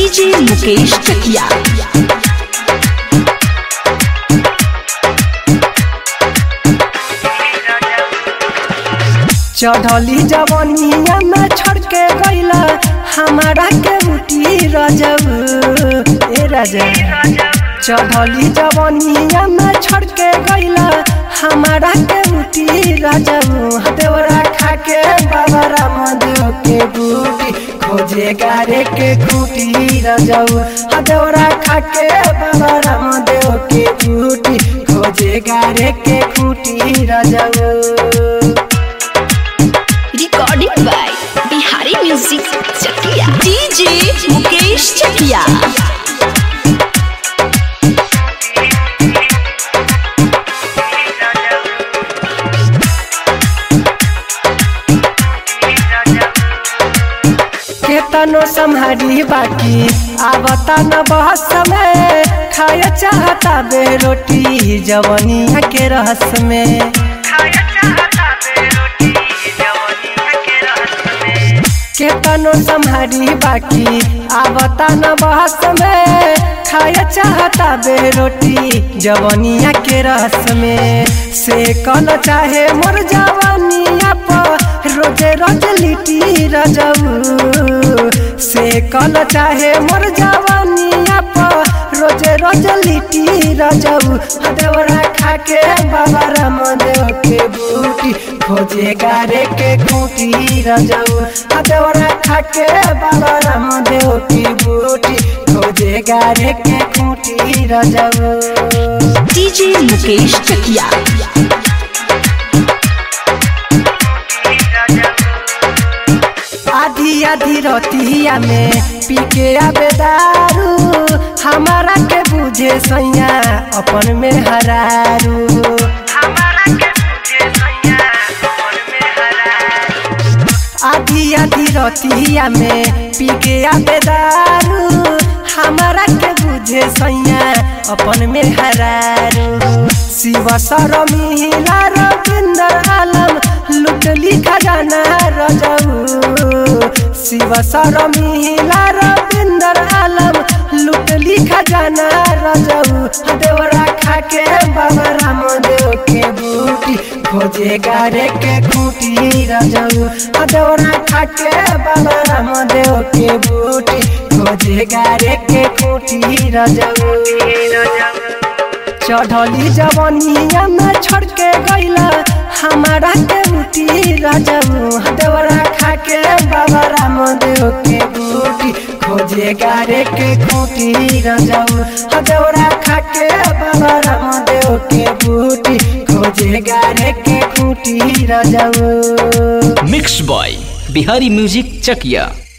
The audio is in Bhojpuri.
डीजे मुकेश चकिया। चढ़ली जवनिया में छोड़ के गईला हमारा के उठी रजब ए राजा। चढ़ली जवनिया में छोड़ के गईला हमारा के उठी रजब। देवरा खा के बाबा रामदेव के बूटी खोजे गारे के खूटी रजब। देवरा खा के बाबा रामदेव के बूटी खोजे गारे के खूटी रजब। Recording by Bihari music Chakiya. DJ Mukesh Chakiya. केतनो संहारी बाकी आवता न बहस में खाया चाहता बे रोटी जवनिया के रहस में। केतनो संहारी बाकी आवता न बहस में खाया चाहता बे रोटी जवनिया के रस में। से कल चाहे मोर जवनिया पर रोजे रोज लिट्टी रजब। से कल चाहे मोर जवनिया पर रोजे रोज लिट्टी रजब। देवरा खा के बाबा रामदेव के बूटी खोजे गारे के खूटी रजब। देवरा खा के बाबा रामदेव की बूटी खोजे गारे के खूटी रजब। डीजे मुकेश चकिया। आधी आधी रतिया में पी के आबे दारू हमारा के बुझे सैया अपन में हरारू। आधी आधी रतिया में पी के आबे दारू हमारा के बुझे सैया अपन में हरारू। शिव शर्मिला रविंदर आलम लुटली खजाना रजब। शिव शर्मिला रविंदर आलम लुटली खजाना रजब। देवरा खा के बाबा रामदेव के बूटी खोजे गारे के खूटी रजब। देवरा खा के बाबा रामदेव के बूटी खोजे गारे के खूटी रजब। चढ़ली जवनिया में छोड़ के गईला हमारा के उठी रजब। देवरा खा के बाबा रामदेव के बूटी खोजे गारे के खूटी रजब। देवरा खा के बाबा रामदेव के बूटी खोजे गारे के खूटी रजब। मिक्स बॉय बिहारी म्यूजिक चकिया।